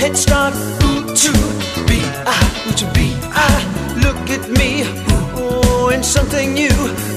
head start. Ooh, to be, ooh, to be, look at me, oh, in something new.